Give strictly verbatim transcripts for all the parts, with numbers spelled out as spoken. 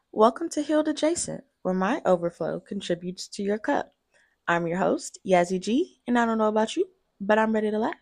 Welcome to Healed Adjacent, where my overflow contributes to your cup. I'm your host, Yazzie G, and I don't know about you, but I'm ready to laugh.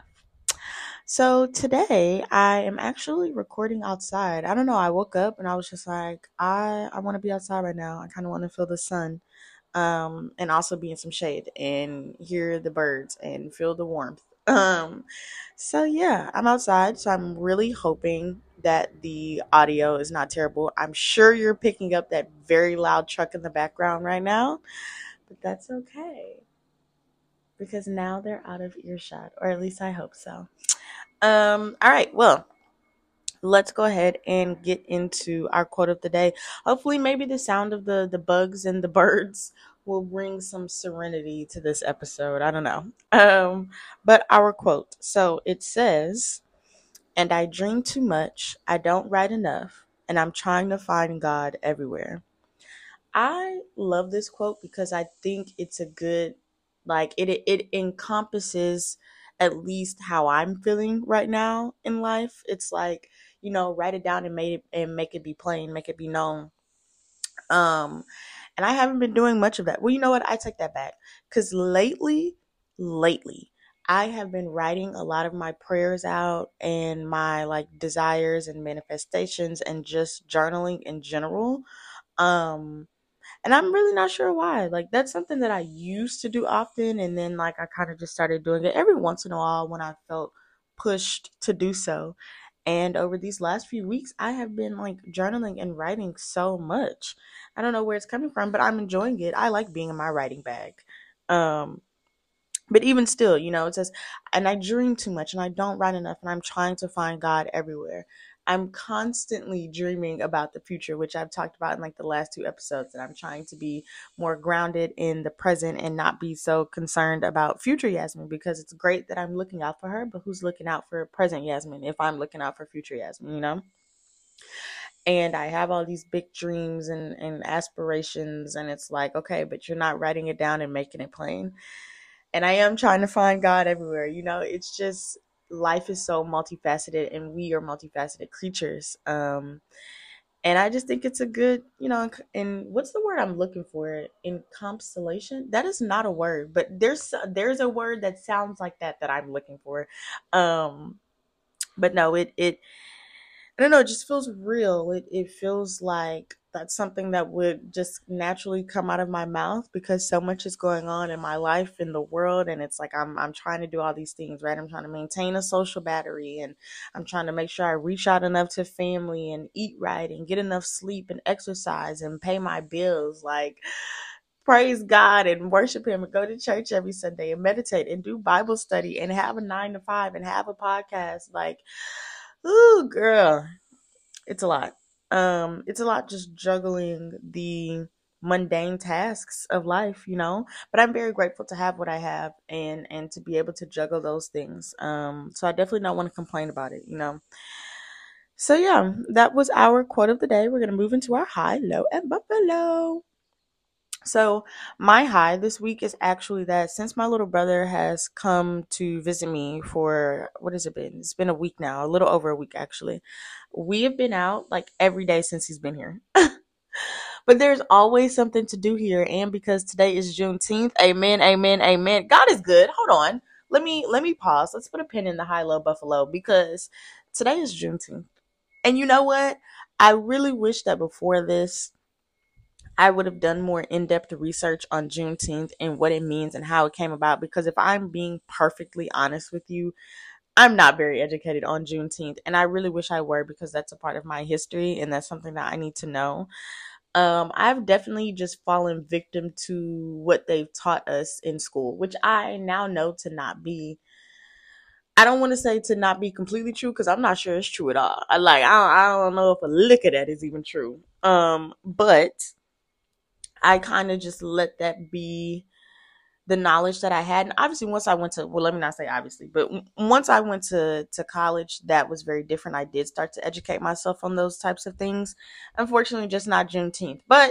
So today I am actually recording outside. I don't know, I woke up and I was just like, I, I want to be outside right now. I kind of want to feel the sun um, and also be in some shade and hear the birds and feel the warmth. Um, so yeah, I'm outside, so I'm really hoping that the audio is not terrible. I'm sure you're picking up that very loud truck in the background right now, but that's okay because now they're out of earshot, or at least I hope so. Um, all right, well, let's go ahead and get into our quote of the day. Hopefully, maybe the sound of the the bugs and the birds will bring some serenity to this episode. I don't know. Um, but our quote. So it says, "And I dream too much. I don't write enough, and I'm trying to find God everywhere." I love this quote because I think it's a good, like it it encompasses at least how I'm feeling right now in life. It's like, you know, write it down and make it and make it be plain, make it be known. Um, and I haven't been doing much of that. Well, you know what? I take that back because lately, lately, I have been writing a lot of my prayers out and my like desires and manifestations and just journaling in general. Um, and I'm really not sure why. Like that's something that I used to do often, and then like I kind of just started doing it every once in a while when I felt pushed to do so. And over these last few weeks, I have been like journaling and writing so much. I don't know where it's coming from, but I'm enjoying it. I like being in my writing bag. Um, but even still, you know, it says, and I dream too much and I don't write enough and I'm trying to find God everywhere. I'm constantly dreaming about the future, which I've talked about in like the last two episodes, that I'm trying to be more grounded in the present and not be so concerned about future Yasmin, because it's great that I'm looking out for her, but who's looking out for present Yasmin if I'm looking out for future Yasmin, you know? And I have all these big dreams and, and aspirations, and it's like, okay, but you're not writing it down and making it plain. And I am trying to find God everywhere. You know, it's just life is so multifaceted and we are multifaceted creatures. Um, and I just think it's a good, you know, and what's the word I'm looking for? In constellation? That is not a word, but there's there's a word that sounds like that that I'm looking for. Um, but no, it it I don't know, it just feels real. It it feels like that's something that would just naturally come out of my mouth because so much is going on in my life, in the world, and it's like I'm I'm trying to do all these things, right? I'm trying to maintain a social battery, and I'm trying to make sure I reach out enough to family and eat right and get enough sleep and exercise and pay my bills. Like, praise God and worship him and go to church every Sunday and meditate and do Bible study and have a nine to five and have a podcast. Like, ooh, girl, it's a lot. Um, it's a lot just juggling the mundane tasks of life, you know. But I'm very grateful to have what I have and and to be able to juggle those things. Um, so I definitely don't want to complain about it, you know. So yeah, that was our quote of the day. We're gonna move into our high, low, and buffalo. So my high this week is actually that since my little brother has come to visit me for what has it been? It's been a week now, a little over a week actually. We have been out like every day since he's been here. But there's always something to do here, and because today is Juneteenth, amen, amen, amen. God is good. Hold on. Let me let me pause. Let's put a pin in the high low buffalo because today is Juneteenth. And you know what? I really wish that before this I would have done more in-depth research on Juneteenth and what it means and how it came about. Because if I'm being perfectly honest with you, I'm not very educated on Juneteenth, and I really wish I were because that's a part of my history and that's something that I need to know. Um, I've definitely just fallen victim to what they've taught us in school, which I now know to not be. I don't want to say to not be completely true because I'm not sure it's true at all. I like I don't, I don't know if a lick of that is even true. Um, but I kind of just let that be the knowledge that I had. And obviously, once I went to, well, let me not say obviously, but once I went to, to college, that was very different. I did start to educate myself on those types of things. Unfortunately, just not Juneteenth. But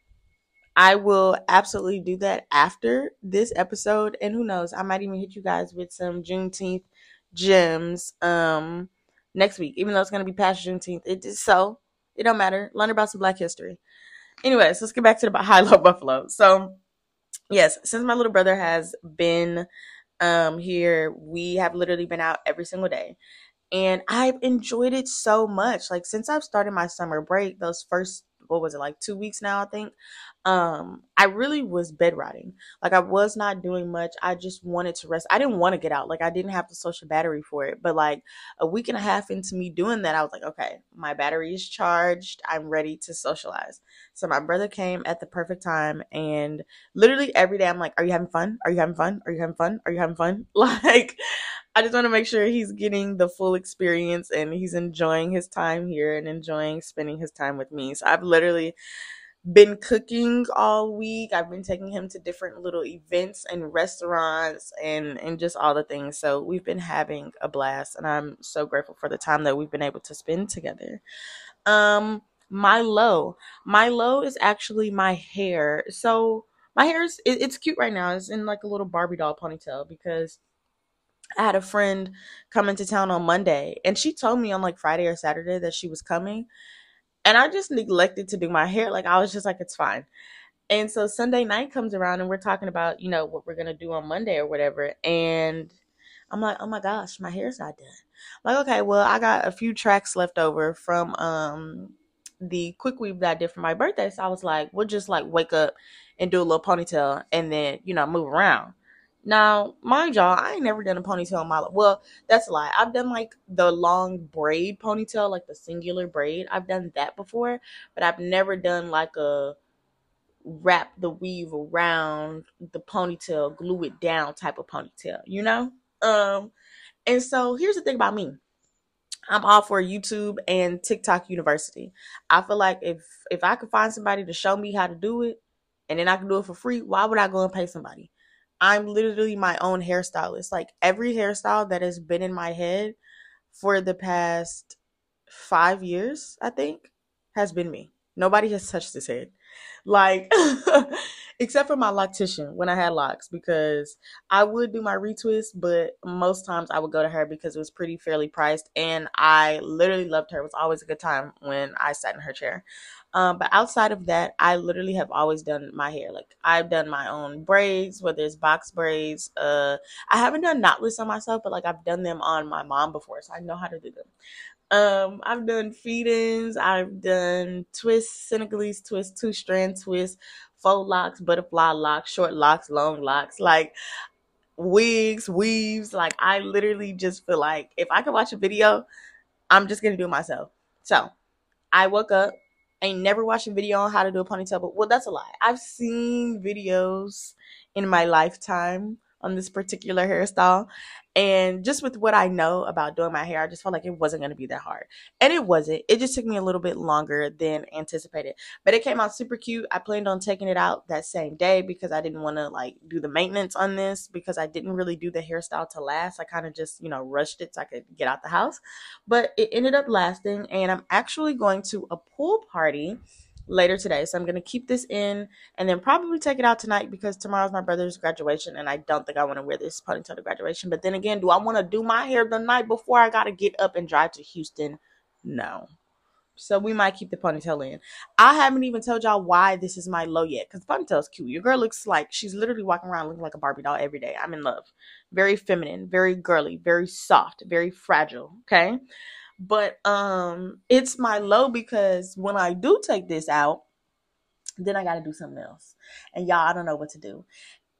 I will absolutely do that after this episode. And who knows, I might even hit you guys with some Juneteenth gems um, next week, even though it's going to be past Juneteenth. It is so. It don't matter. Learn about some Black history. Anyways, let's get back to the high low buffalo. So yes, since my little brother has been um here, we have literally been out every single day, and I've enjoyed it so much. Like since I've started my summer break, those first, what was it, like two weeks now, I think. Um, I really was bedriding. Like I was not doing much. I just wanted to rest. I didn't want to get out. Like I didn't have the social battery for it. But like a week and a half into me doing that, I was like, okay, my battery is charged. I'm ready to socialize. So my brother came at the perfect time, and literally every day I'm like, are you having fun? Are you having fun? Are you having fun? Are you having fun? Like I just want to make sure he's getting the full experience and he's enjoying his time here and enjoying spending his time with me. So I've literally been cooking all week. I've been taking him to different little events and restaurants and and just all the things. So we've been having a blast, and I'm so grateful for the time that we've been able to spend together. Um my low. My low is actually my hair. So my hair is it, it's cute right now. It's in like a little Barbie doll ponytail because I had a friend come into town on Monday, and she told me on like Friday or Saturday that she was coming, and I just neglected to do my hair. Like I was just like, it's fine. And so Sunday night comes around, and we're talking about, you know, what we're gonna do on Monday or whatever. And I'm like, oh my gosh, my hair's not done. I'm like, okay, well, I got a few tracks left over from um the quick weave that I did for my birthday. So I was like, we'll just like wake up and do a little ponytail and then, you know, move around. Now, mind y'all, I ain't never done a ponytail in my life. Well, that's a lie. I've done like the long braid ponytail, like the singular braid. I've done that before, but I've never done like a wrap the weave around the ponytail, glue it down type of ponytail, you know? Um, and so here's the thing about me. I'm all for YouTube and TikTok University. I feel like if if I could find somebody to show me how to do it and then I can do it for free, why would I go and pay somebody? I'm literally my own hairstylist. Like every hairstyle that has been in my head for the past five years, I think, has been me. Nobody has touched this head. Like, except for my loctician when I had locks, because I would do my retwist, but most times I would go to her because it was pretty fairly priced, and I literally loved her. It was always a good time when I sat in her chair. Um, but outside of that, I literally have always done my hair. Like I've done my own braids, whether it's box braids. Uh, I haven't done knotless on myself, but like I've done them on my mom before, so I know how to do them. Um, I've done feed-ins, I've done twists, Senegalese twists, two strand twists, faux locks, butterfly locks, short locks, long locks, like wigs, weaves. Like I literally just feel like if I could watch a video, I'm just gonna do it myself. So I woke up, ain't never watched a video on how to do a ponytail, but well, that's a lie. I've seen videos in my lifetime on this particular hairstyle. And just with what I know about doing my hair, I just felt like it wasn't going to be that hard. And it wasn't. It just took me a little bit longer than anticipated. But it came out super cute. I planned on taking it out that same day because I didn't want to like do the maintenance on this because I didn't really do the hairstyle to last. I kind of just, you know, rushed it so I could get out the house. But it ended up lasting, and I'm actually going to a pool party later today. So I'm going to keep this in and then probably take it out tonight because tomorrow's my brother's graduation, and I don't think I want to wear this ponytail to graduation. But then again, do I want to do my hair the night before I got to get up and drive to Houston? No. So we might keep the ponytail in. I haven't even told y'all why this is my low yet, because ponytail's cute. Your girl looks like she's literally walking around looking like a Barbie doll every day. I'm in love. Very feminine, very girly, very soft, very fragile. Okay. But um it's my low because when I do take this out, then I got to do something else. And y'all, I don't know what to do.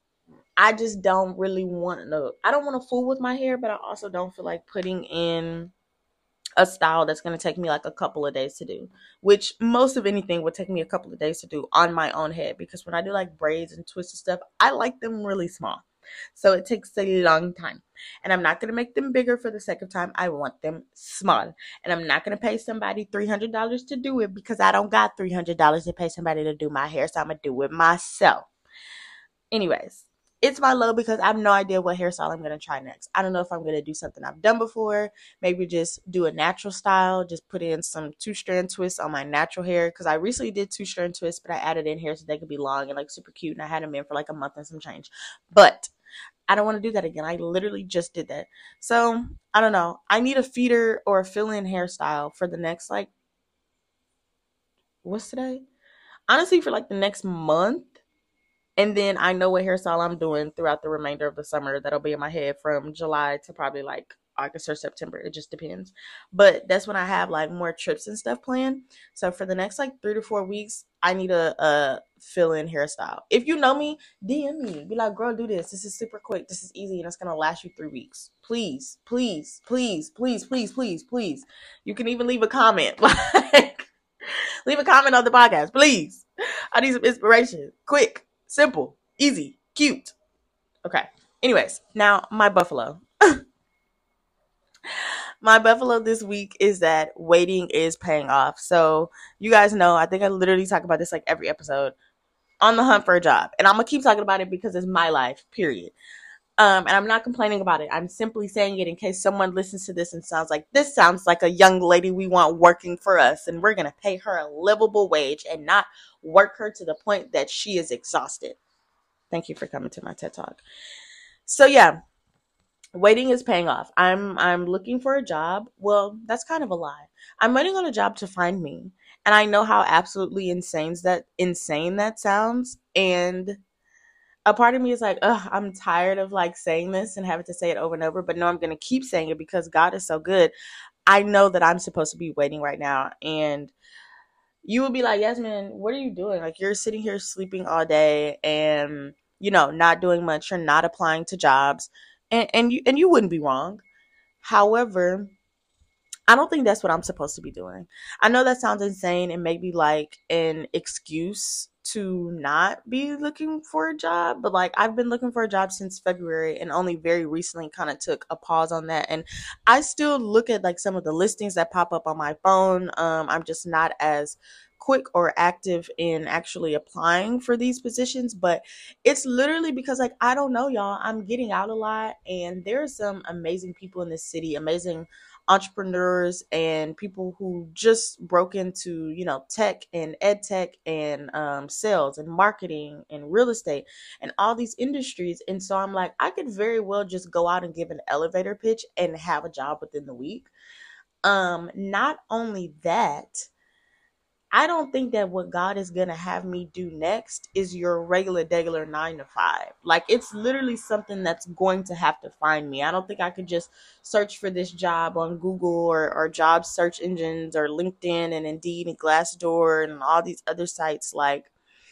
I just don't really want to, I don't want to fool with my hair, but I also don't feel like putting in a style that's going to take me like a couple of days to do, which most of anything would take me a couple of days to do on my own head. Because when I do like braids and twisted stuff, I like them really small. So it takes a long time. And I'm not going to make them bigger for the sake of time. I want them small. And I'm not going to pay somebody three hundred dollars to do it because I don't got three hundred dollars to pay somebody to do my hair. So I'm going to do it myself. Anyways, it's my low because I have no idea what hairstyle I'm going to try next. I don't know if I'm going to do something I've done before. Maybe just do a natural style. Just put in some two-strand twists on my natural hair. Because I recently did two-strand twists, but I added in hair so they could be long and like super cute. And I had them in for like a month and some change. But I don't want to do that again. I literally just did that. So, I don't know. I need a feeder or a fill-in hairstyle for the next, like, what's today? honestly for like the next month. And then I know what hairstyle I'm doing throughout the remainder of the summer. That'll be in my head from July to probably like August or September. It just depends. But that's when I have like more trips and stuff planned. So for the next like three to four weeks, I need a, a fill in hairstyle. If you know me, D M me. Be like, girl, do this. This is super quick. This is easy and it's going to last you three weeks. Please, please, please, please, please, please, please. You can even leave a comment. Like, leave a comment on the podcast, please. I need some inspiration. Quick. Simple, easy, cute. Okay. Anyways, now my buffalo. My buffalo this week is that waiting is paying off. So you guys know, I think I literally talk about this like every episode. On the hunt for a job. And I'm going to keep talking about it because it's my life, period. Um, and I'm not complaining about it. I'm simply saying it in case someone listens to this and sounds like, this sounds like a young lady we want working for us. And we're going to pay her a livable wage and not work her to the point that she is exhausted. Thank you for coming to my TED Talk. So yeah, waiting is paying off. I'm I'm looking for a job. Well, that's kind of a lie. I'm waiting on a job to find me. And I know how absolutely insane that insane that sounds. And a part of me is like, ugh, I'm tired of like saying this and having to say it over and over. But no, I'm gonna keep saying it because God is so good. I know that I'm supposed to be waiting right now. And you would be like, Yasmin, what are you doing? Like, you're sitting here sleeping all day and, you know, not doing much. You're not applying to jobs. And, and you and you wouldn't be wrong. However, I don't think that's what I'm supposed to be doing. I know that sounds insane and maybe like an excuse to not be looking for a job, but like I've been looking for a job since February and only very recently kind of took a pause on that. And I still look at like some of the listings that pop up on my phone. Um, I'm just not as quick or active in actually applying for these positions, but it's literally because like I don't know, y'all, I'm getting out a lot and there's some amazing people in this city, amazing entrepreneurs and people who just broke into, you know, tech and ed tech and um, sales and marketing and real estate and all these industries. And so I'm like, I could very well just go out and give an elevator pitch and have a job within the week. Um, not only that, I don't think that what God is going to have me do next is your regular, regular nine to five. Like, it's literally something that's going to have to find me. I don't think I could just search for this job on Google or, or job search engines or LinkedIn and Indeed and Glassdoor and all these other sites. Like,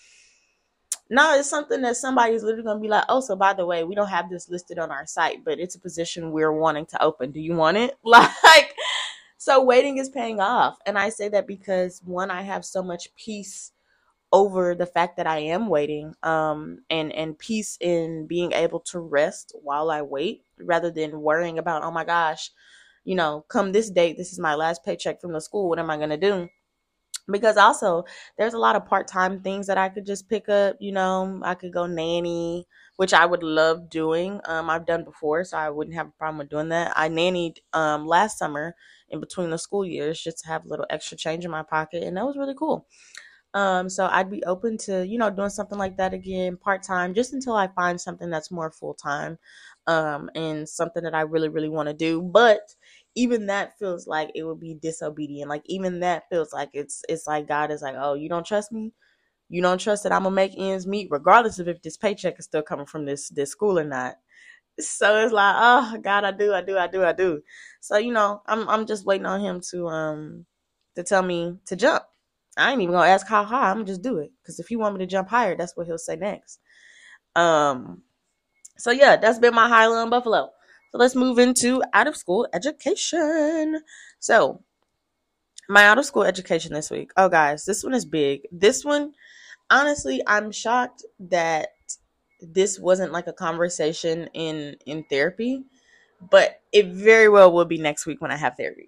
no, it's something that somebody's literally going to be like, oh, so by the way, we don't have this listed on our site, but it's a position we're wanting to open. Do you want it? Like, so waiting is paying off. And I say that because, one, I have so much peace over the fact that I am waiting, um, and, and peace in being able to rest while I wait rather than worrying about, oh my gosh, you know, come this date, this is my last paycheck from the school. What am I going to do? Because also there's a lot of part-time things that I could just pick up. You know, I could go nanny, which I would love doing. Um, I've done before, so I wouldn't have a problem with doing that. I nannied um, last summer in between the school years just to have a little extra change in my pocket, and that was really cool. Um, so I'd be open to, you know, doing something like that again, part-time, just until I find something that's more full-time, um, and something that I really, really want to do. But even that feels like it would be disobedient. Like, even that feels like it's, it's like God is like, oh, you don't trust me? You don't trust that I'm gonna make ends meet, regardless of if this paycheck is still coming from this, this school or not. So it's like, oh God, I do, I do, I do, I do. So, you know, I'm, I'm just waiting on him to, um, to tell me to jump. I ain't even gonna ask how high. I'm gonna just do it. Because if he want me to jump higher, that's what he'll say next. Um. So yeah, that's been my High Low Buffalo. So let's move into out of school education. So my out of school education this week. Oh guys, this one is big. This one, honestly, I'm shocked that this wasn't like a conversation in in therapy, but it very well will be next week when I have therapy.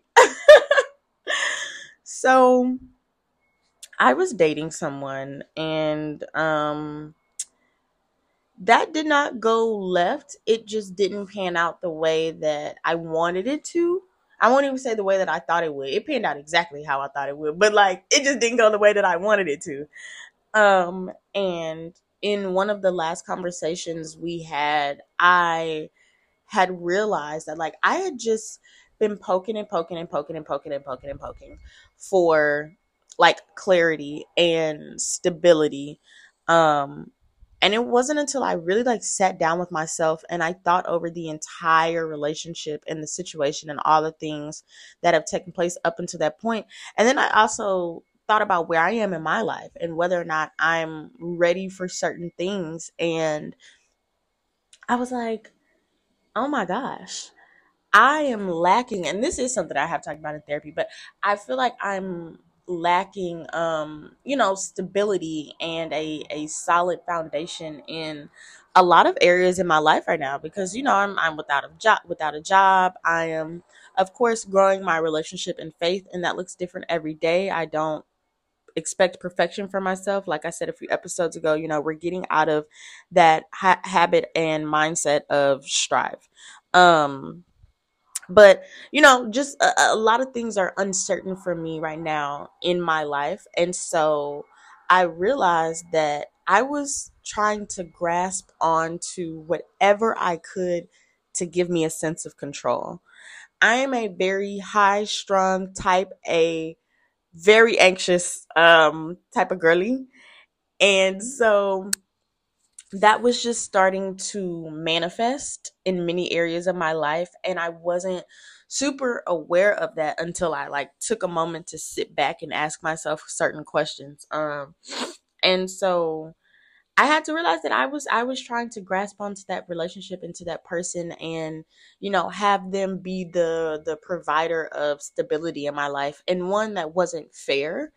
So I was dating someone and um that did not go left. It just didn't pan out the way that I wanted it to. I won't even say the way that I thought it would. It panned out exactly how I thought it would, but like it just didn't go the way that I wanted it to. Um and in one of the last conversations we had, I had realized that like I had just been poking and poking and poking and poking and poking and poking for like clarity and stability. Um, and it wasn't until I really like sat down with myself and I thought over the entire relationship and the situation and all the things that have taken place up until that point. And then I also thought about where I am in my life and whether or not I'm ready for certain things. And I was like, oh my gosh, I am lacking, and this is something I have talked about in therapy, but I feel like I'm lacking, um, you know, stability and a, a solid foundation in a lot of areas in my life right now because, you know, I'm, I'm without a job, without a job. I am, of course, growing my relationship in faith, and that looks different every day. I don't expect perfection for myself. Like I said a few episodes ago, you know, we're getting out of that ha- habit and mindset of strive. Um, but, you know, just a, a lot of things are uncertain for me right now in my life. And so I realized that I was trying to grasp onto whatever I could to give me a sense of control. I am a very high strung type A, very anxious um, type of girly. And so that was just starting to manifest in many areas of my life, and I wasn't super aware of that until I like took a moment to sit back and ask myself certain questions. Um and so I had to realize that I was I was trying to grasp onto that relationship, into that person, and you know, have them be the the provider of stability in my life, and one that wasn't fair,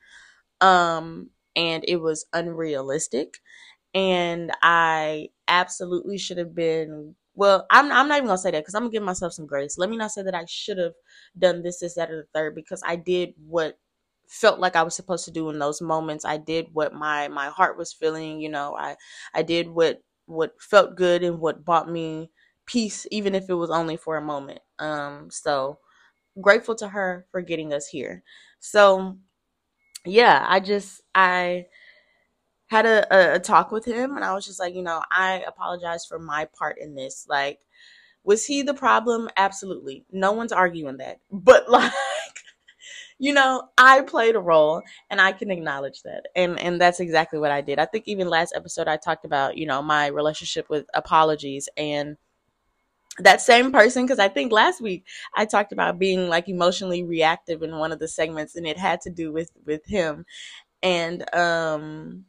um and it was unrealistic, and I absolutely should have been. Well, I'm I'm not even gonna say that because I'm gonna give myself some grace. Let me not say that I should have done this, this, that, or the third, because I did what felt like I was supposed to do in those moments. I did what my my heart was feeling. You know, I I did what what felt good and what brought me peace, even if it was only for a moment. Um, so grateful to her for getting us here. So yeah, I just I had a, a, a talk with him, and I was just like, you know, I apologize for my part in this. Like, was he the problem? Absolutely. No one's arguing that. But like, you know, I played a role, and I can acknowledge that. And and that's exactly what I did. I think even last episode I talked about, you know, my relationship with apologies, and that same person, because I think last week I talked about being like emotionally reactive in one of the segments, and it had to do with with him. And um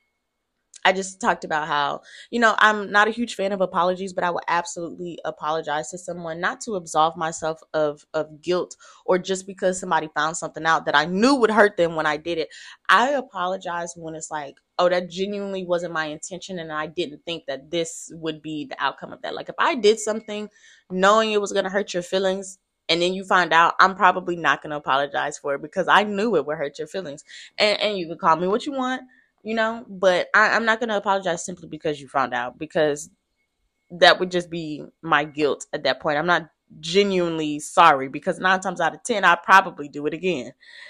I just talked about how, you know, I'm not a huge fan of apologies, but I will absolutely apologize to someone, not to absolve myself of, of guilt, or just because somebody found something out that I knew would hurt them when I did it. I apologize when it's like, oh, that genuinely wasn't my intention, and I didn't think that this would be the outcome of that. Like, if I did something knowing it was going to hurt your feelings, and then you find out, I'm probably not going to apologize for it because I knew it would hurt your feelings. And, and you can call me what you want, you know, but I, I'm not going to apologize simply because you found out, because that would just be my guilt at that point. I'm not genuinely sorry, because nine times out of ten, I probably do it again.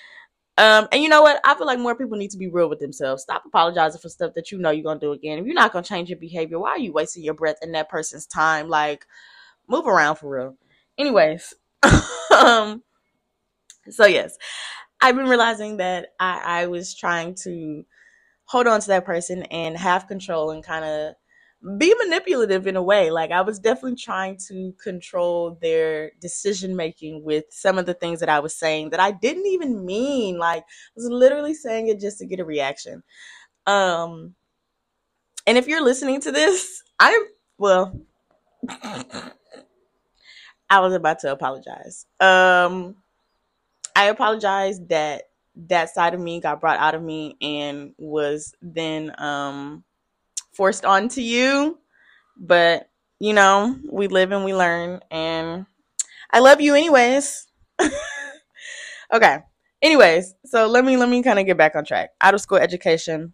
Um, and you know what? I feel like more people need to be real with themselves. Stop apologizing for stuff that you know you're going to do again. If you're not going to change your behavior, why are you wasting your breath and that person's time? Like, move around for real. Anyways, um, so yes, I've been realizing that I, I was trying to hold on to that person and have control and kind of be manipulative in a way. Like, I was definitely trying to control their decision making with some of the things that I was saying that I didn't even mean. Like, I was literally saying it just to get a reaction. Um, and if you're listening to this, I'm, well, I was about to apologize. Um, I apologize that that side of me got brought out of me and was then um forced onto you. But, you know, we live and we learn, and I love you anyways. Okay. Anyways, so let me let me kind of get back on track. Out of school education,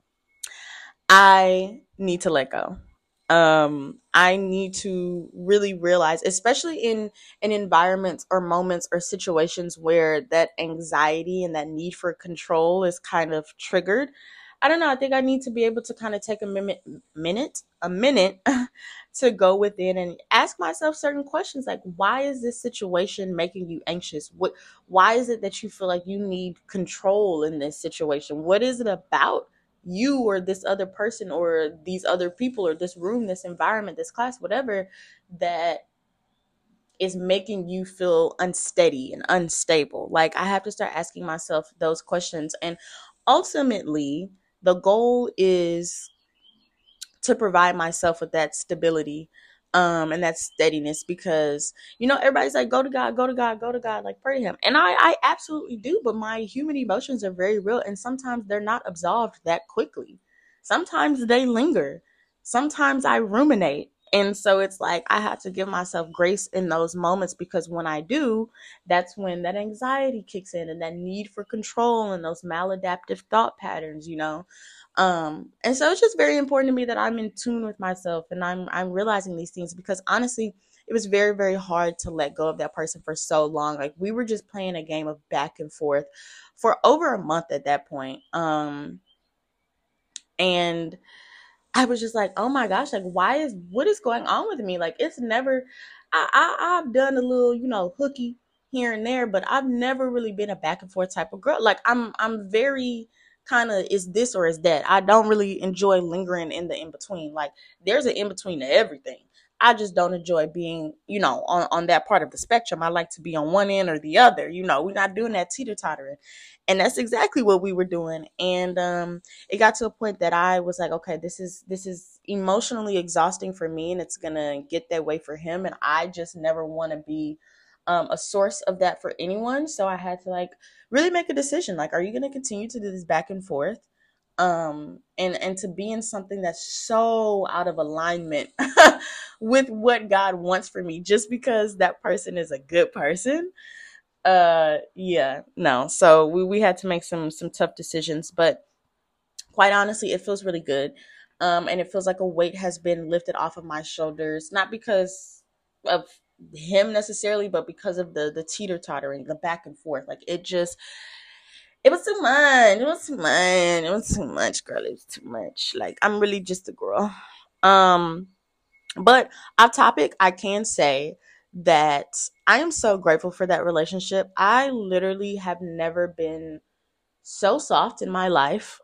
I need to let go. Um, I need to really realize, especially in in environments or moments or situations where that anxiety and that need for control is kind of triggered, I don't know. I think I need to be able to kind of take a minute, minute, a minute to go within and ask myself certain questions like, why is this situation making you anxious? What, why is it that you feel like you need control in this situation? What is it about you or this other person or these other people or this room, this environment, this class, whatever, that is making you feel unsteady and unstable? Like, I have to start asking myself those questions. And ultimately, the goal is to provide myself with that stability um and that steadiness, because you know everybody's like, go to God, go to God, go to God, like pray to him. And I I absolutely do, but my human emotions are very real, and sometimes they're not absolved that quickly. Sometimes they linger. Sometimes I ruminate. And so it's like I have to give myself grace in those moments, because when I do, that's when that anxiety kicks in and that need for control and those maladaptive thought patterns, you know. Um, and so it's just very important to me that I'm in tune with myself and I'm I'm realizing these things, because honestly, it was very, very hard to let go of that person for so long. Like, we were just playing a game of back and forth for over a month at that point. Um, and I was just like, oh my gosh, like, why is, what is going on with me? Like, it's never, I, I, I've done a little, you know, hooky here and there, but I've never really been a back and forth type of girl. Like, I'm, I'm very kind of, is this or is that? I don't really enjoy lingering in the in between. Like, there's an in between to everything. I just don't enjoy being, you know, on, on that part of the spectrum. I like to be on one end or the other. You know, we're not doing that teeter tottering. And that's exactly what we were doing. And, um, it got to a point that I was like, okay, this is this is emotionally exhausting for me, and it's gonna get that way for him, and I just never want to be um, a source of that for anyone. So I had to like really make a decision. Like, are you gonna continue to do this back and forth, um, and and to be in something that's so out of alignment with what God wants for me, just because that person is a good person? Uh, yeah, no. So we we had to make some some tough decisions, but quite honestly, it feels really good. Um, and it feels like a weight has been lifted off of my shoulders, not because of him necessarily, but because of the the teeter tottering, the back and forth. Like, it just, it was too much. It was too much. It was too much, girl. It was too much. Like, I'm really just a girl. Um, but off topic, I can say that I am so grateful for that relationship. I literally have never been so soft in my life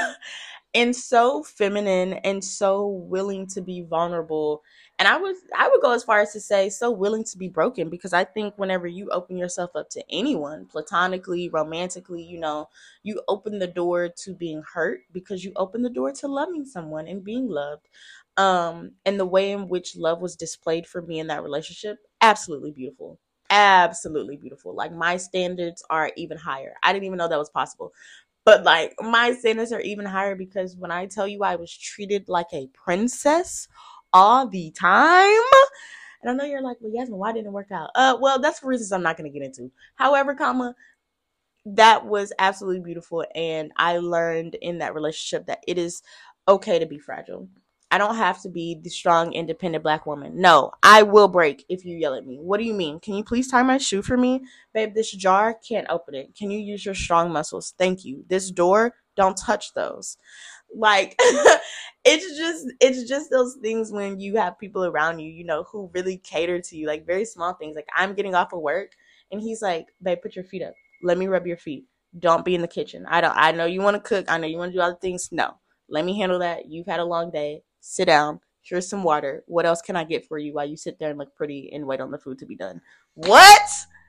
and so feminine and so willing to be vulnerable. And I would I would go as far as to say so willing to be broken, because I think whenever you open yourself up to anyone, platonically, romantically, you know, you open the door to being hurt, because you open the door to loving someone and being loved. Um and the way in which love was displayed for me in that relationship, absolutely beautiful. Absolutely beautiful. Like, my standards are even higher. I didn't even know that was possible. But like, my standards are even higher, because when I tell you I was treated like a princess all the time. And I know you're like, well, Yasmin, why didn't it work out? Uh, well, that's for reasons I'm not going to get into. However, comma, that was absolutely beautiful. And I learned in that relationship that it is okay to be fragile. I don't have to be the strong, independent black woman. No, I will break if you yell at me. What do you mean? Can you please tie my shoe for me? Babe, this jar, can't open it. Can you use your strong muscles? Thank you. This door, don't touch those. Like, it's just it's just those things when you have people around you, you know, who really cater to you, like very small things. Like, I'm getting off of work and he's like, babe, put your feet up. Let me rub your feet. Don't be in the kitchen. I don't I know you want to cook. I know you want to do other things. No. Let me handle that. You've had a long day. Sit down. Here's some water. What else can I get for you while you sit there and look pretty and wait on the food to be done? What?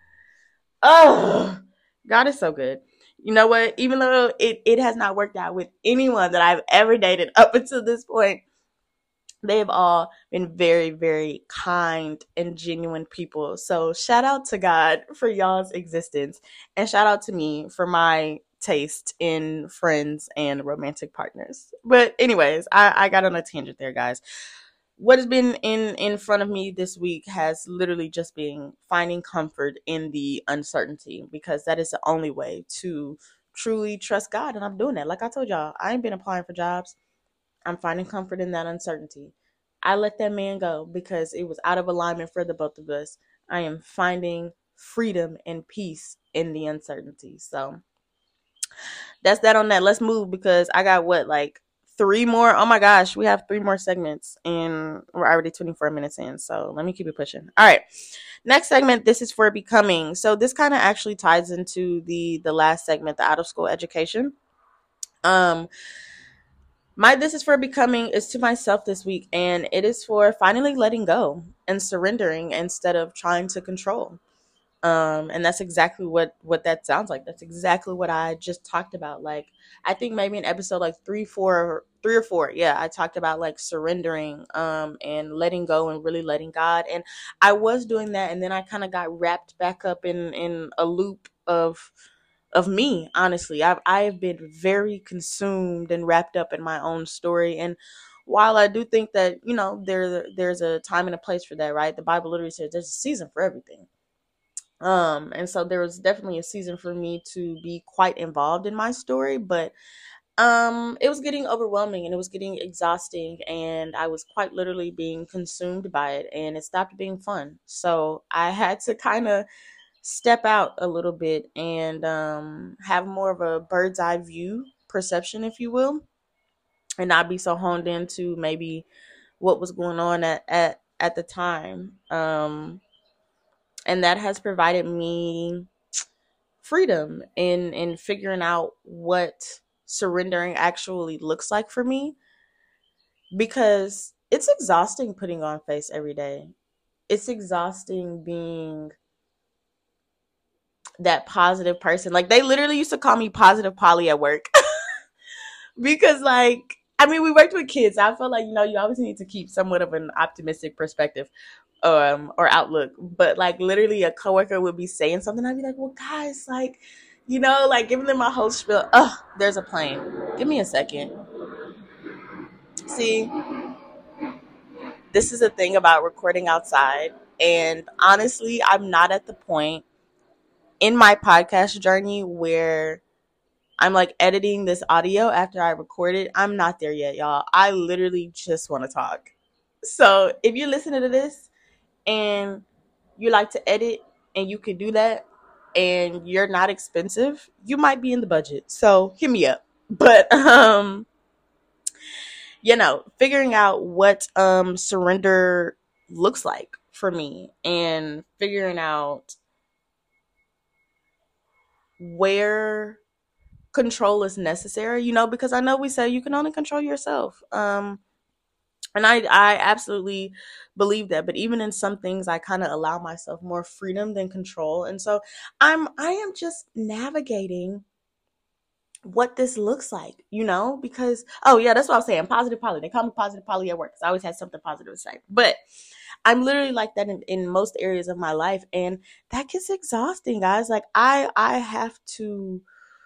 Oh, God is so good. You know what? Even though it, it has not worked out with anyone that I've ever dated up until this point, they've all been very, very kind and genuine people. So shout out to God for y'all's existence, and shout out to me for my taste in friends and romantic partners. But anyways, I, I got on a tangent there, guys. What has been in in front of me this week has literally just been finding comfort in the uncertainty, because that is the only way to truly trust God. And I'm doing that. Like I told y'all, I ain't been applying for jobs. I'm finding comfort in that uncertainty. I let that man go because it was out of alignment for the both of us. I am finding freedom and peace in the uncertainty. So That's that on that. Let's move because I got what, like three more. Oh my gosh, we have three more segments and we're already twenty-four minutes in. So let me keep it pushing. All right. Next segment, this is for becoming. So this kind of actually ties into the the last segment, the out of school education. Um my this is for becoming is to myself this week, and it is for finally letting go and surrendering instead of trying to control. Um and that's exactly what what that sounds like. That's exactly what I just talked about. Like, I think maybe in episode like three four three or four, yeah, I talked about like surrendering um and letting go and really letting God. And I was doing that, and then I kind of got wrapped back up in in a loop of of me. Honestly, i've i've been very consumed and wrapped up in my own story. And while I do think that, you know, there there's a time and a place for that, right? The Bible literally says there's a season for everything. Um, and so there was definitely a season for me to be quite involved in my story, but um, it was getting overwhelming and it was getting exhausting, and I was quite literally being consumed by it, and it stopped being fun. So I had to kind of step out a little bit and um, have more of a bird's eye view perception, if you will, and not be so honed into maybe what was going on at at, at the time. Um, and that has provided me freedom in in figuring out what surrendering actually looks like for me, because it's exhausting putting on face every day. It's exhausting being that positive person. Like, they literally used to call me Positive Polly at work. Because, like, I mean, we worked with kids. I feel like, you know, you always need to keep somewhat of an optimistic perspective um or outlook. But like, literally a coworker would be saying something, I'd be like, well, guys, like, you know, like giving them my whole spiel. Oh, there's a plane. Give me a second. See, this is the thing about recording outside. And honestly, I'm not at the point in my podcast journey where I'm like editing this audio after I record it. I'm not there yet, y'all. I literally just want to talk. So if you're listening to this and you like to edit and you can do that and you're not expensive, you might be in the budget. So hit me up. But um you know, figuring out what um surrender looks like for me, and figuring out where control is necessary, you know, because I know we say you can only control yourself. Um and I I absolutely believe that, but even in some things I kind of allow myself more freedom than control. And so I'm I am just navigating what this looks like, you know, because, oh yeah, that's what I was saying. Positive Polly. They call me Positive Polly at work because I always had something positive to say. But I'm literally like that in, in most areas of my life, and that gets exhausting, guys. Like, I I have to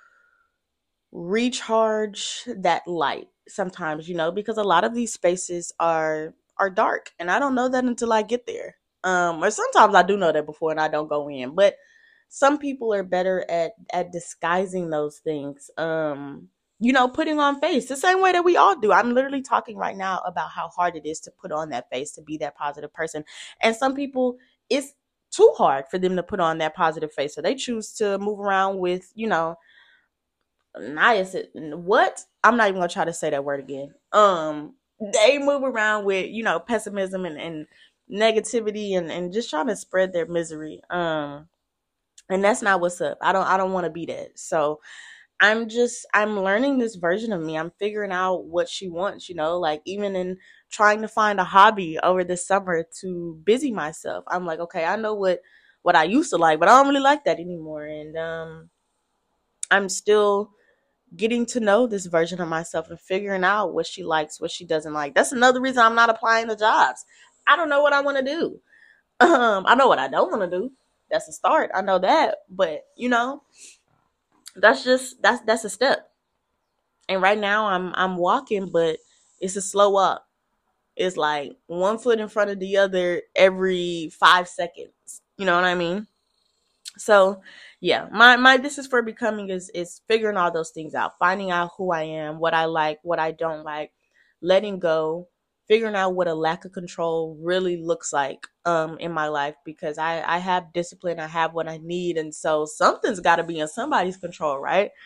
recharge that light sometimes, you know, because a lot of these spaces are are dark, and I don't know that until I get there. Um, or sometimes I do know that before and I don't go in, but some people are better at at disguising those things. Um, you know, putting on face the same way that we all do. I'm literally talking right now about how hard it is to put on that face, to be that positive person. And some people, it's too hard for them to put on that positive face. So they choose to move around with, you know, niacin. What? I'm not even gonna try to say that word again. Um, they move around with, you know, pessimism and, and negativity, and, and just trying to spread their misery. Um, and that's not what's up. I don't I don't want to be that. So I'm just I'm learning this version of me. I'm figuring out what she wants, you know, like even in trying to find a hobby over the summer to busy myself. I'm like, okay, I know what what I used to like, but I don't really like that anymore. And um I'm still getting to know this version of myself and figuring out what she likes, what she doesn't like. That's another reason I'm not applying to jobs. I don't know what I want to do. Um, I know what I don't want to do. That's a start. I know that, but you know, that's just that's that's a step. And right now, I'm I'm walking, but it's a slow walk. It's like one foot in front of the other every five seconds. You know what I mean? So yeah, my my this is for becoming is is figuring all those things out, finding out who I am, what I like, what I don't like, letting go, figuring out what a lack of control really looks like um in my life, because I I have discipline, I have what I need, and so something's got to be in somebody's control, right?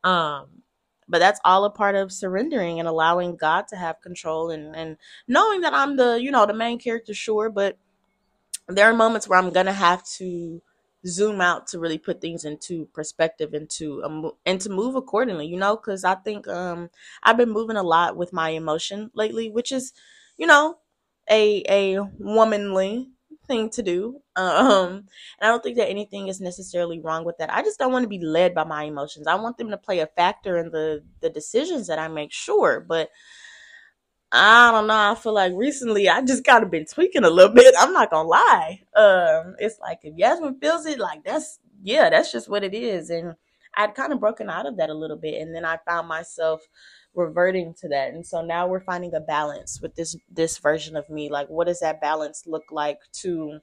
Um, but that's all a part of surrendering and allowing God to have control, and, and knowing that I'm the, you know, the main character, sure, but there are moments where I'm gonna have to zoom out to really put things into perspective and to um, and to move accordingly, you know, because I think um I've been moving a lot with my emotion lately, which is, you know, a a womanly thing to do. Um, and I don't think that anything is necessarily wrong with that. I just don't want to be led by my emotions. I want them to play a factor in the the decisions that I make, sure, but I don't know. I feel like recently I just kind of been tweaking a little bit. I'm not gonna lie. Um, it's like if Yasmin feels it, like that's yeah, that's just what it is. And I'd kind of broken out of that a little bit, and then I found myself reverting to that. And so now we're finding a balance with this this version of me. Like, what does that balance look like to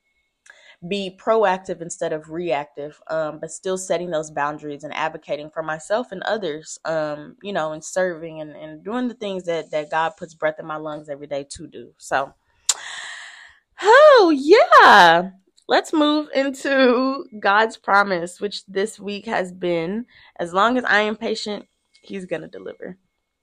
be proactive instead of reactive, um, but still setting those boundaries and advocating for myself and others, um, you know, and serving and, and doing the things that, that God puts breath in my lungs every day to do. So, oh, yeah. Let's move into God's promise, which this week has been, as long as I am patient, He's going to deliver.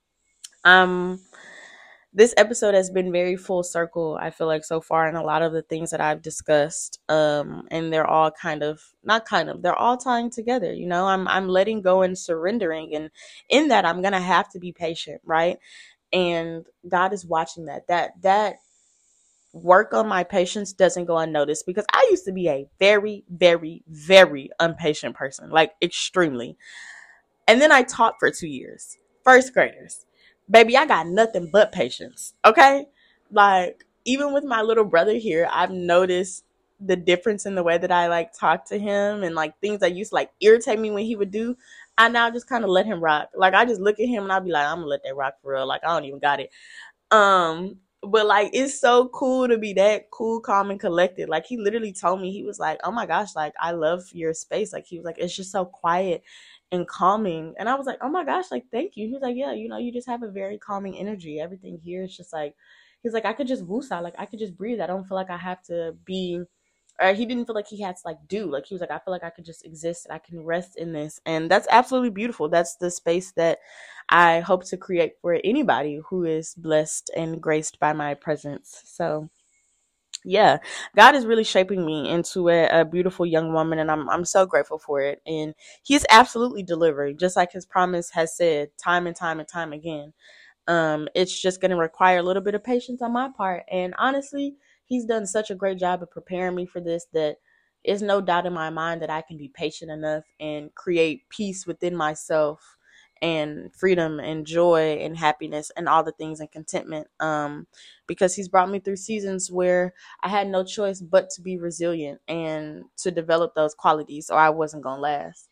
Um, this episode has been very full circle, I feel like, so far, in a lot of the things that I've discussed. Um, and they're all kind of not kind of, they're all tying together. You know, I'm I'm letting go and surrendering. And in that, I'm gonna have to be patient, right? And God is watching that. That that work on my patience doesn't go unnoticed, because I used to be a very, very, very impatient person, like extremely. And then I taught for two years. First graders. Baby, I got nothing but patience. Okay? Like, even with my little brother here, I've noticed the difference in the way that I like talk to him, and like things that used to like irritate me when he would do. I now just kind of let him rock. Like, I just look at him and I'll be like, I'm gonna let that rock for real. Like, I don't even got it. Um, but like it's so cool to be that cool, calm, and collected. Like, he literally told me, he was like, "Oh my gosh, like I love your space." Like, he was like, "It's just so quiet and calming." And I was like, "Oh my gosh, like thank you." He was like, "Yeah, you know, you just have a very calming energy. Everything here is just like," he's like, "I could just woosah, like I could just breathe. I don't feel like I have to be," or he didn't feel like he had to like do. Like, he was like, "I feel like I could just exist and I can rest in this." And that's absolutely beautiful. That's the space that I hope to create for anybody who is blessed and graced by my presence. So yeah, God is really shaping me into a, a beautiful young woman, and I'm I'm so grateful for it. And He's absolutely delivering, just like His promise has said, time and time and time again. Um, it's just going to require a little bit of patience on my part. And honestly, He's done such a great job of preparing me for this that there's no doubt in my mind that I can be patient enough and create peace within myself, and freedom and joy and happiness and all the things, and contentment. Um, because He's brought me through seasons where I had no choice but to be resilient and to develop those qualities, or I wasn't going to last.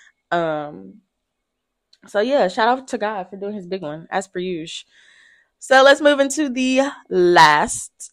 Um, so yeah, shout out to God for doing His big one, as per usual. So let's move into the last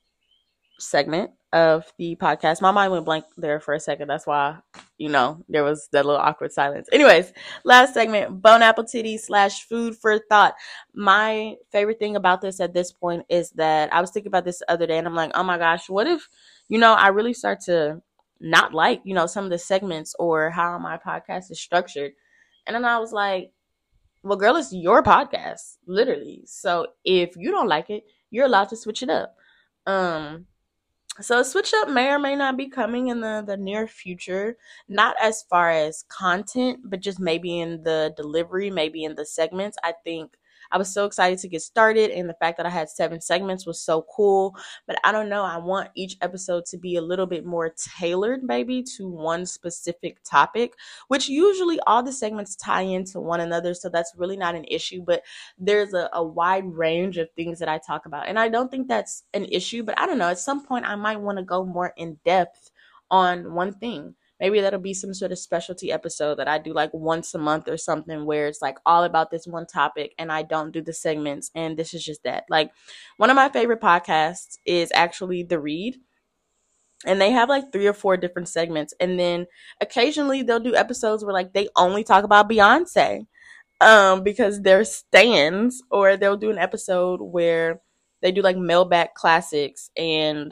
segment of the podcast. My mind went blank there for a second. That's why, you know, there was that little awkward silence. Anyways, last segment, bone apple titty slash food for thought. My favorite thing about this at this point is that I was thinking about this the other day, and I'm like, oh my gosh, what if, you know, I really start to not like, you know, some of the segments or how my podcast is structured. And then I was like, well, girl, it's your podcast, literally. So if you don't like it, you're allowed to switch it up. Um, so switch up may or may not be coming in the, the near future. Not as far as content, but just maybe in the delivery, maybe in the segments. I think I was so excited to get started, and the fact that I had seven segments was so cool. But I don't know, I want each episode to be a little bit more tailored, maybe to one specific topic, which usually all the segments tie into one another, so that's really not an issue. But there's a, a wide range of things that I talk about, and I don't think that's an issue. But I don't know, at some point I might want to go more in depth on one thing. Maybe that'll be some sort of specialty episode that I do like once a month or something, where it's like all about this one topic and I don't do the segments, and this is just that. Like, one of my favorite podcasts is actually The Read, and they have like three or four different segments. And then occasionally they'll do episodes where like they only talk about Beyonce, um, because they're stans, or they'll do an episode where they do like mailback classics, and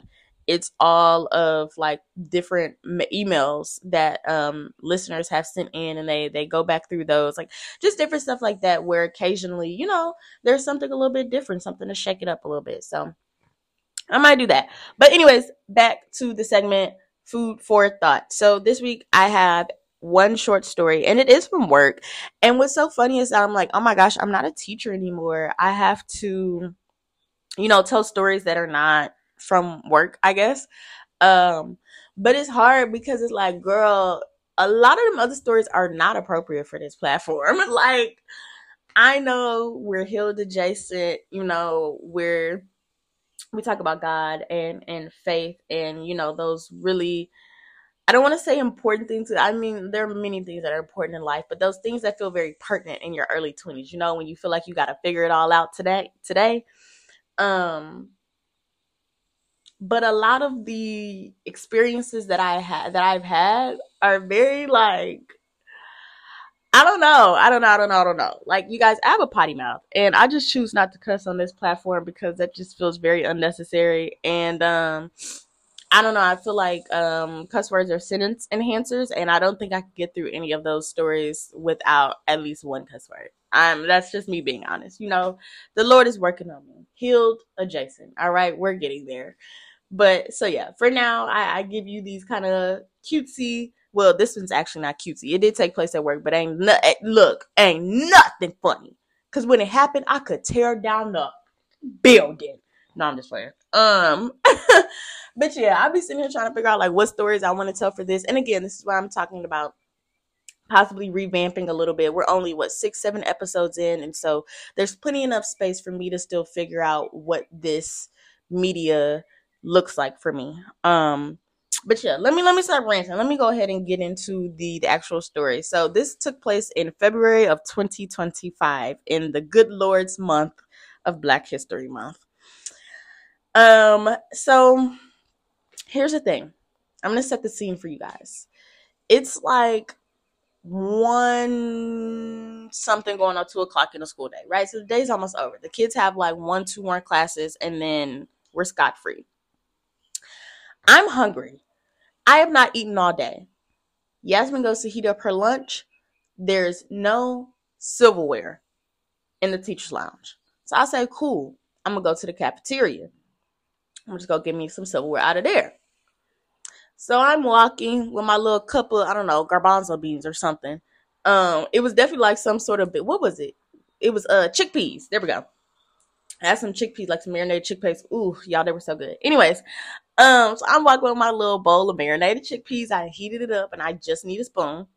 it's all of like different m- emails that um listeners have sent in, and they they go back through those, like just different stuff like that, where occasionally, you know, there's something a little bit different, something to shake it up a little bit. So I might do that. But anyways, back to the segment, food for thought. So this week I have one short story, and it is from work. And what's so funny is that I'm like, oh my gosh, I'm not a teacher anymore. I have to, you know, tell stories that are not from work, I guess. Um, but it's hard because it's like, girl, a lot of them other stories are not appropriate for this platform. Like, I know we're healed adjacent, you know, we're we talk about God and and faith, and you know, those really, I don't want to say important things. I mean, there are many things that are important in life, but those things that feel very pertinent in your early twenties, you know, when you feel like you got to figure it all out today today. Um but a lot of the experiences that I had that I've had are very like, I don't know. I don't know. I don't know. I don't know. Like, you guys, I have a potty mouth, and I just choose not to cuss on this platform because that just feels very unnecessary. And um, I don't know. I feel like um, cuss words are sentence enhancers, and I don't think I could get through any of those stories without at least one cuss word. Um, that's just me being honest. You know, the Lord is working on me. Healed adjacent. All right, we're getting there. But so yeah, for now, I, I give you these kind of cutesy. Well, this one's actually not cutesy. It did take place at work, but ain't no, look, ain't nothing funny. Cause when it happened, I could tear down the building. No, I'm just playing. Um, but yeah, I'll be sitting here trying to figure out like what stories I want to tell for this. And again, this is why I'm talking about possibly revamping a little bit. We're only what six, seven episodes in, and so there's plenty enough space for me to still figure out what this media looks like for me. Um, but yeah, let me let me start ranting. Let me go ahead and get into the, the actual story. So this took place in February of twenty twenty-five, in the good Lord's month of Black History Month. Um, so here's the thing. I'm gonna set the scene for you guys. It's like one something going on two o'clock in the school day, right? So the day's almost over. The kids have like one, two more classes, and then we're scot free. I'm hungry. I have not eaten all day. Yasmin goes to heat up her lunch. There's no silverware in the teacher's lounge. So I say, cool, I'm gonna go to the cafeteria. I'm just gonna get me some silverware out of there. So I'm walking with my little cup of, I don't know, garbanzo beans or something. Um, it was definitely like some sort of, what was it? It was uh chickpeas. There we go. I had some chickpeas, like some marinated chickpeas. Ooh, y'all, they were so good. Anyways, um, so I'm walking with my little bowl of marinated chickpeas. I heated it up, and I just need a spoon.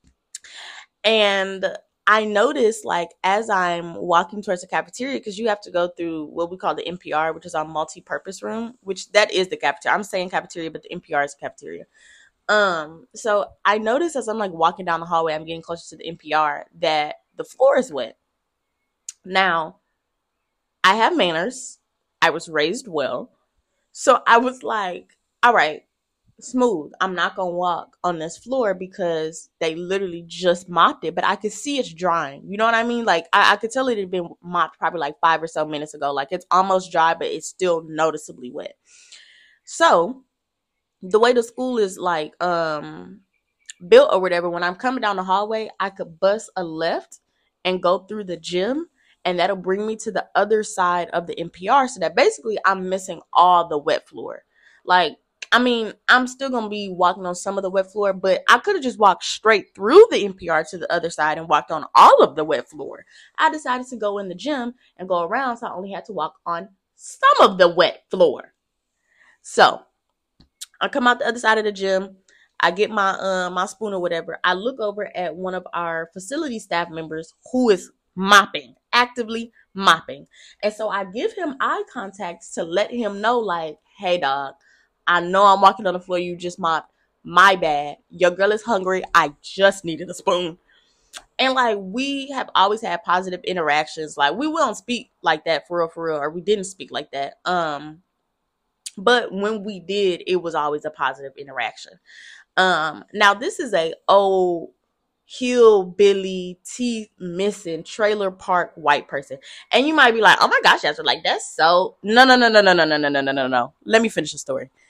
And I noticed, like, as I'm walking towards the cafeteria, because you have to go through what we call the M P R, which is our multi-purpose room, which that is the cafeteria. I'm saying cafeteria, but the M P R is the cafeteria. Um, so I noticed as I'm like walking down the hallway, I'm getting closer to the M P R, that the floor is wet. Now, I have manners. I was raised well. So I was like, all right, smooth. I'm not going to walk on this floor because they literally just mopped it, but I could see it's drying. You know what I mean? Like, I, I could tell it had been mopped probably like five or so minutes ago. Like, it's almost dry, but it's still noticeably wet. So the way the school is like um built or whatever, when I'm coming down the hallway, I could bust a left and go through the gym, and that'll bring me to the other side of the M P R, so that basically I'm missing all the wet floor. Like, I mean, I'm still going to be walking on some of the wet floor, but I could have just walked straight through the M P R to the other side and walked on all of the wet floor. I decided to go in the gym and go around, so I only had to walk on some of the wet floor. So I come out the other side of the gym. I get my uh, my spoon or whatever. I look over at one of our facility staff members who is mopping, actively mopping. And so I give him eye contact to let him know, like, hey, dog, I know I'm walking on the floor you just mopped. My bad. Your girl is hungry. I just needed a spoon. And, like, we have always had positive interactions. Like, we won't speak like that for real, for real, or we didn't speak like that. Um, But when we did, it was always a positive interaction. Um, now, this is a old hillbilly, teeth missing, trailer park white person. And you might be like, oh my gosh, that's like, that's so, no, no, no, no, no, no, no, no, no, no, no, no. Let me finish the story.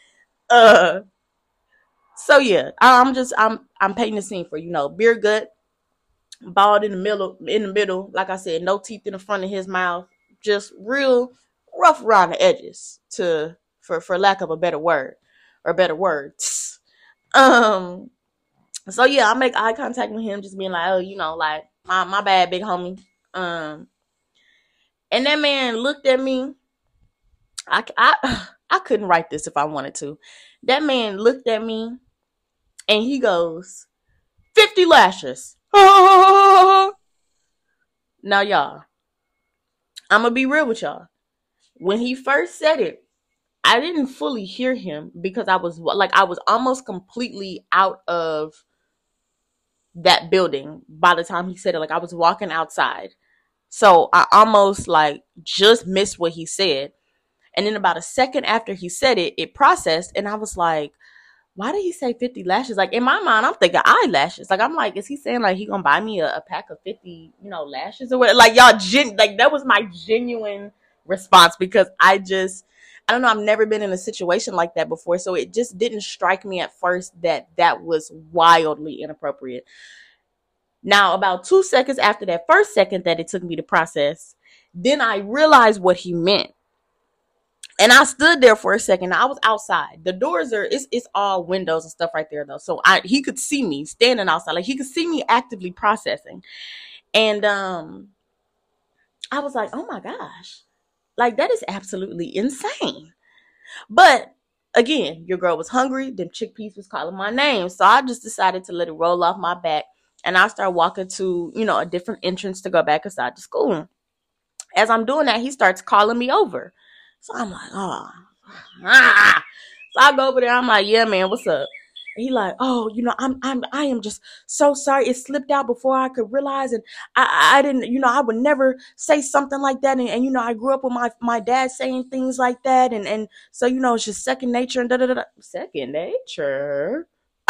uh, so yeah, I, I'm just I'm I'm painting the scene for you know beer gut, bald in the middle in the middle. Like I said, no teeth in the front of his mouth, just real rough around the edges. To for for lack of a better word or better words. Um. So yeah, I make eye contact with him, just being like, oh, you know, like my my bad, big homie. Um. And that man looked at me. I, I, I couldn't write this if I wanted to. That man looked at me and he goes, fifty lashes. Now, y'all, I'm going to be real with y'all. When he first said it, I didn't fully hear him because I was like, I was almost completely out of that building by the time he said it. Like, I was walking outside. So I almost like just missed what he said. And then about a second after he said it, it processed. And I was like, why did he say fifty lashes? Like in my mind, I'm thinking eyelashes. Like I'm like, is he saying like he gonna buy me a, a pack of fifty, you know, lashes or what? Like y'all, gen- like that was my genuine response because I just, I don't know, I've never been in a situation like that before. So it just didn't strike me at first that that was wildly inappropriate. Now, about two seconds after that first second that it took me to process, then I realized what he meant. And I stood there for a second. I was outside. The doors are, it's, it's all windows and stuff right there though. So I, he could see me standing outside. Like he could see me actively processing. And, um, I was like, oh my gosh, like that is absolutely insane. But again, your girl was hungry. Them chickpeas was calling my name. So I just decided to let it roll off my back. And I started walking to, you know, a different entrance to go back inside the school. As I'm doing that, he starts calling me over. So I'm like, oh, ah. So I go over there. I'm like, yeah, man, what's up? And he like, oh, you know, I'm, I'm, I am just so sorry. It slipped out before I could realize, and I, I didn't, you know, I would never say something like that. And, and you know, I grew up with my, my dad saying things like that, and, and so you know, it's just second nature and da da da. Second nature.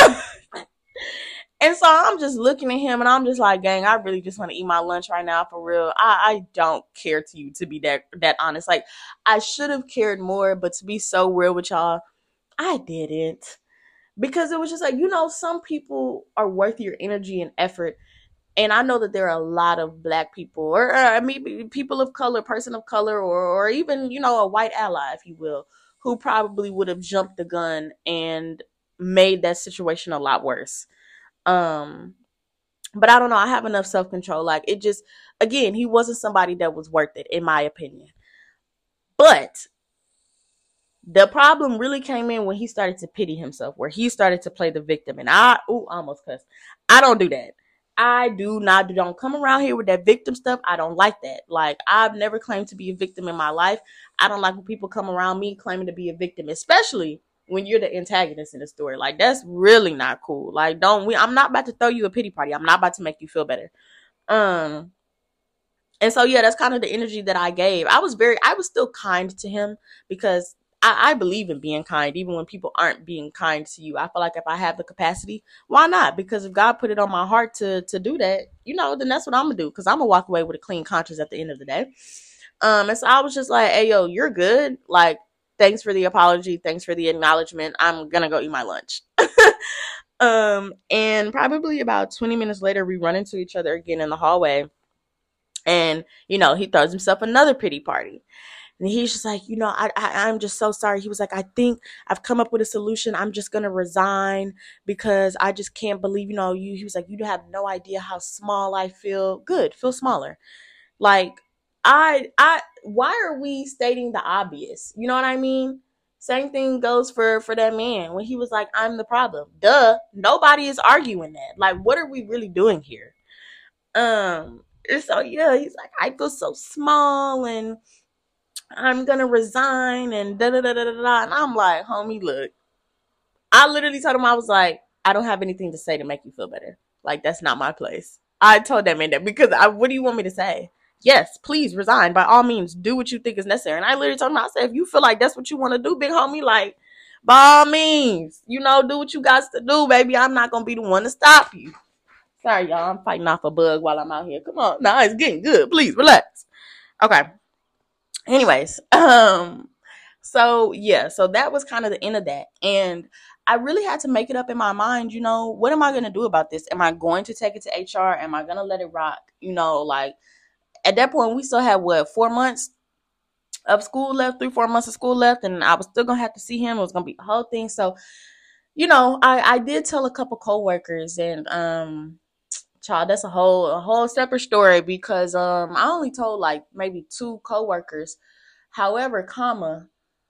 And so I'm just looking at him and I'm just like, gang, I really just want to eat my lunch right now for real. I, I don't care to you to be that that honest. Like I should have cared more, but to be so real with y'all, I didn't. Because it was just like, you know, some people are worth your energy and effort. And I know that there are a lot of black people or, or maybe people of color, person of color, or or even, you know, a white ally, if you will, who probably would have jumped the gun and made that situation a lot worse. Um, but I don't know. I have enough self-control. Like it just, again, he wasn't somebody that was worth it, in my opinion. But the problem really came in when he started to pity himself, where he started to play the victim. And I, ooh, almost cussed. I don't do that. I do not, do don't come around here with that victim stuff. I don't like that. Like I've never claimed to be a victim in my life. I don't like when people come around me claiming to be a victim, especially when you're the antagonist in the story. Like that's really not cool. Like don't we I'm not about to throw you a pity party. I'm not about to make you feel better. Um and so yeah, that's kind of the energy that I gave. I was very I was still kind to him because I, I believe in being kind, even when people aren't being kind to you. I feel like if I have the capacity, why not? Because if God put it on my heart to to do that, you know, then that's what I'm gonna do. Because I'm gonna walk away with a clean conscience at the end of the day. Um, and so I was just like, hey, yo, you're good. Like, thanks for the apology. Thanks for the acknowledgement. I'm going to go eat my lunch. um, and probably about twenty minutes later, we run into each other again in the hallway. And, you know, he throws himself another pity party. And he's just like, you know, I, I, I'm just so sorry. He was like, I think I've come up with a solution. I'm just going to resign because I just can't believe, you know, you. He was like, you have no idea how small I feel. Good. Feel smaller. Like, I, I, why are we stating the obvious? You know what I mean? Same thing goes for, for that man when he was like, I'm the problem. Duh. Nobody is arguing that. Like, what are we really doing here? Um, and so yeah, he's like, I feel so small and I'm going to resign and da da da da da. And I'm like, homie, look, I literally told him, I was like, I don't have anything to say to make you feel better. Like, that's not my place. I told that man that because I, what do you want me to say? Yes, please resign. By all means, do what you think is necessary. And I literally told him, I said, if you feel like that's what you want to do, big homie, like, by all means, you know, do what you got to do, baby. I'm not going to be the one to stop you. Sorry, y'all. I'm fighting off a bug while I'm out here. Come on. Nah, it's getting good. Please relax. Okay. Anyways, um, So yeah, so that was kind of the end of that. And I really had to make it up in my mind, you know, what am I going to do about this? Am I going to take it to H R? Am I going to let it rock? You know, like at that point, we still had what, four months of school left, three, four months of school left, and I was still going to have to see him. It was going to be a whole thing. So, you know, I, I did tell a couple coworkers, and, um, child, that's a whole, a whole separate story because, um, I only told like maybe two coworkers. However, comma,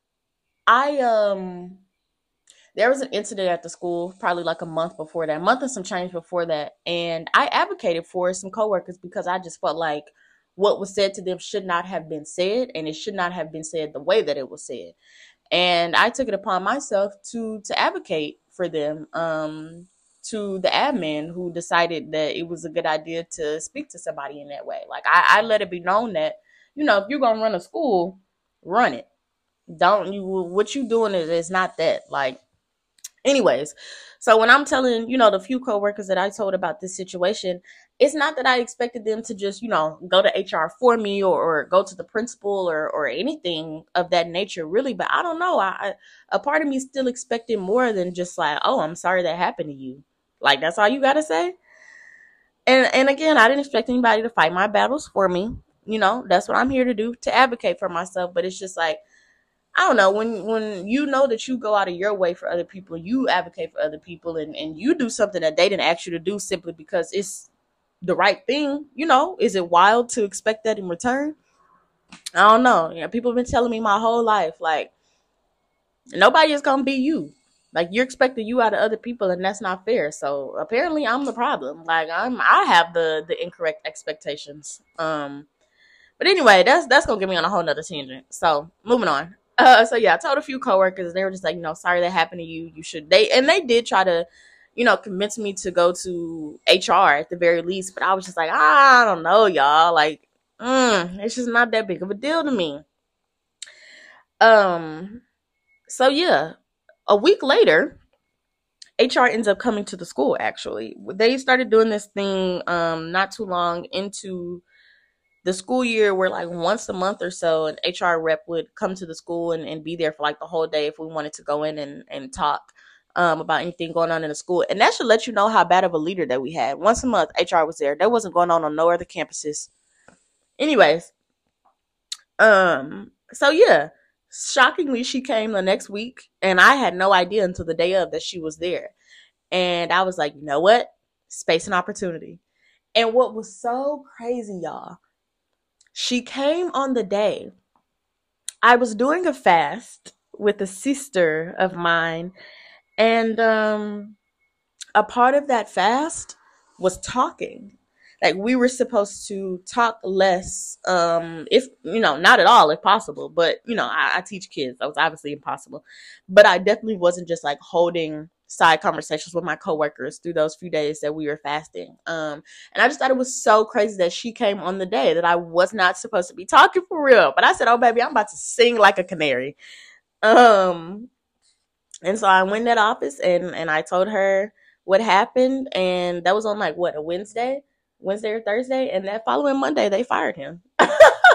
I, um, there was an incident at the school probably like a month before that, a month and some change before that. And I advocated for some coworkers because I just felt like what was said to them should not have been said, and it should not have been said the way that it was said. And I took it upon myself to to advocate for them, um, to the admin who decided that it was a good idea to speak to somebody in that way. Like I, I let it be known that, you know, if you're gonna run a school, run it. Don't you what you doing is, is not that. Like anyways, so when I'm telling, you know, the few coworkers that I told about this situation, it's not that I expected them to just, you know, go to H R for me or, or go to the principal or, or anything of that nature, really. But I don't know. I, I a part of me still expected more than just like, oh, I'm sorry that happened to you. Like that's all you gotta say. And and again, I didn't expect anybody to fight my battles for me. You know, that's what I'm here to do, to advocate for myself. But it's just like I don't know, when when you know that you go out of your way for other people, you advocate for other people, and, and you do something that they didn't ask you to do simply because it's the right thing, you know, is it wild to expect that in return? I don't know. You know, people have been telling me my whole life, like, nobody is going to be you. Like, you're expecting you out of other people, and that's not fair. So, apparently, I'm the problem. Like, I'm, I have the, the incorrect expectations. Um, But anyway, that's that's gonna get me on a whole nother tangent. So moving on. Uh, so yeah, I told a few coworkers, they were just like, you know, sorry that happened to you. You should they and they did try to, you know, convince me to go to H R at the very least. But I was just like, ah, I don't know, y'all. Like, mm, it's just not that big of a deal to me. Um. So yeah, a week later, H R ends up coming to the school. Actually, they started doing this thing um not too long into the school year where like once a month or so an H R rep would come to the school and, and be there for like the whole day if we wanted to go in and, and talk um, about anything going on in the school. And that should let you know how bad of a leader that we had. Once a month, H R was there. That wasn't going on on no other campuses. Anyways, um, so yeah, shockingly, she came the next week and I had no idea until the day of that she was there. And I was like, you know what? Space and opportunity. And what was so crazy, y'all, she came on the day I was doing a fast with a sister of mine, and um, a part of that fast was talking. Like we were supposed to talk less, um, if you know, not at all, if possible. But you know, I, I teach kids. That was obviously impossible. But I definitely wasn't just like holding side conversations with my coworkers through those few days that we were fasting. Um, and I just thought it was so crazy that she came on the day that I was not supposed to be talking for real. But I said, "Oh, baby, I'm about to sing like a canary." Um, and so I went in that office and and I told her what happened, and that was on like what, a Wednesday, Wednesday or Thursday, and that following Monday they fired him. um,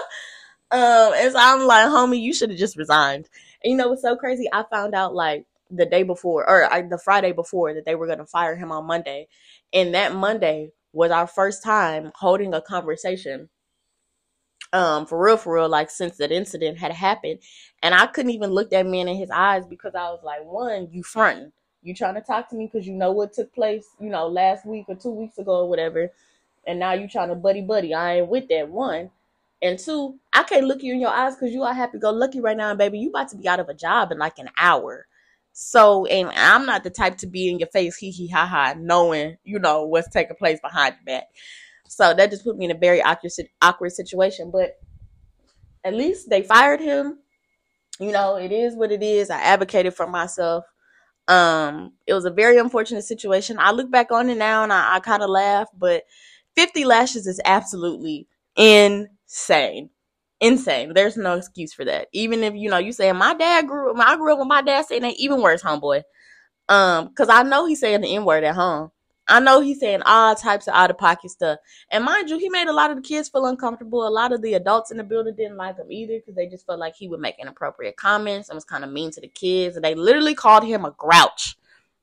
and so I'm like, homie, you should have just resigned. And you know what's so crazy? I found out like the day before, or I, the Friday before, that they were gonna fire him on Monday, and that Monday was our first time holding a conversation. Um, for real, for real, like since that incident had happened. And I couldn't even look that man in his eyes because I was like, one, you fronting. You trying to talk to me because you know what took place, you know, last week or two weeks ago or whatever. And now you trying to buddy buddy. I ain't with that, one. And two, I can't look you in your eyes because you are happy go lucky right now, baby. You about to be out of a job in like an hour. So, and I'm not the type to be in your face, hee hee ha ha, knowing, you know, what's taking place behind your back. So that just put me in a very awkward, awkward situation. But at least they fired him. You know, it is what it is. I advocated for myself. Um, it was a very unfortunate situation. I look back on it now and I, I kind of laugh, but fifty lashes is absolutely insane. Insane. There's no excuse for that. Even if, you know, you say my dad grew I grew up with my dad saying that, even worse, homeboy. Um, because I know he's saying the N-word at home. I know he's saying all types of out-of-pocket stuff. And mind you, he made a lot of the kids feel uncomfortable. A lot of the adults in the building didn't like him either because they just felt like he would make inappropriate comments and was kind of mean to the kids. And they literally called him a grouch.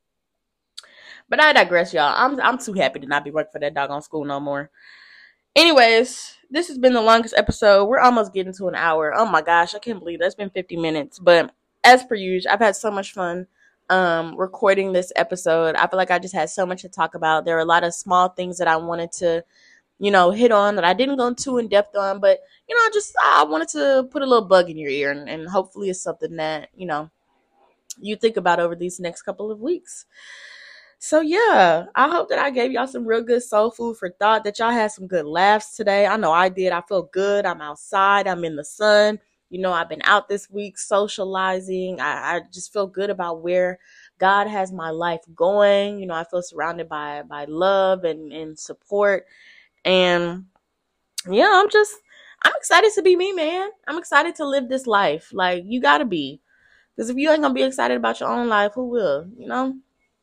But I digress, y'all. I'm I'm too happy to not be working for that doggone school no more. Anyways, this has been the longest episode. We're almost getting to an hour. Oh my gosh, I can't believe that's been fifty minutes. But as per usual, I've had so much fun um, recording this episode. I feel like I just had so much to talk about. There are a lot of small things that I wanted to, you know, hit on that I didn't go too in depth on. But, you know, I just I wanted to put a little bug in your ear. And, and hopefully it's something that, you know, you think about over these next couple of weeks. So, yeah, I hope that I gave y'all some real good soul food for thought, that y'all had some good laughs today. I know I did. I feel good. I'm outside. I'm in the sun. You know, I've been out this week socializing. I, I just feel good about where God has my life going. You know, I feel surrounded by, by love and, and support. And, yeah, I'm just, I'm excited to be me, man. I'm excited to live this life. Like, you got to be. Because if you ain't going to be excited about your own life, who will, you know?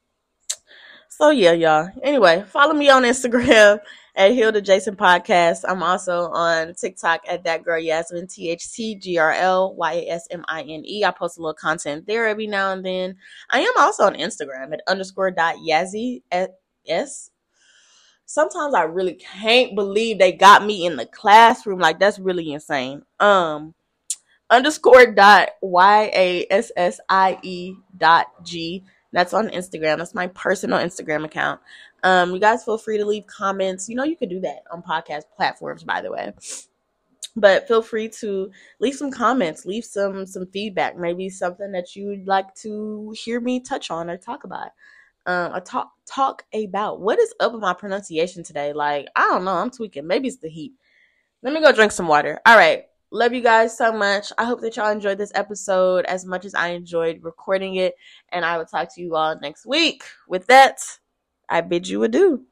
So, yeah, y'all. Anyway, follow me on Instagram at Hilda Jason Podcast. I'm also on TikTok at That Girl Yasmin, T H T G R L Y A S M I N E. I post a little content there every now and then. I am also on Instagram at underscore dot Yazzie S. Sometimes I really can't believe they got me in the classroom. Like, that's really insane. Um, underscore dot Y A S S I E dot G. That's on Instagram. That's my personal Instagram account. Um, you guys feel free to leave comments. You know, you could do that on podcast platforms, by the way. But feel free to leave some comments, leave some some feedback, maybe something that you'd like to hear me touch on or talk about. Um, a talk talk about. What is up with my pronunciation today? Like, I don't know. I'm tweaking. Maybe it's the heat. Let me go drink some water. All right. Love you guys so much. I hope that y'all enjoyed this episode as much as I enjoyed recording it. And I will talk to you all next week. With that, I bid you adieu.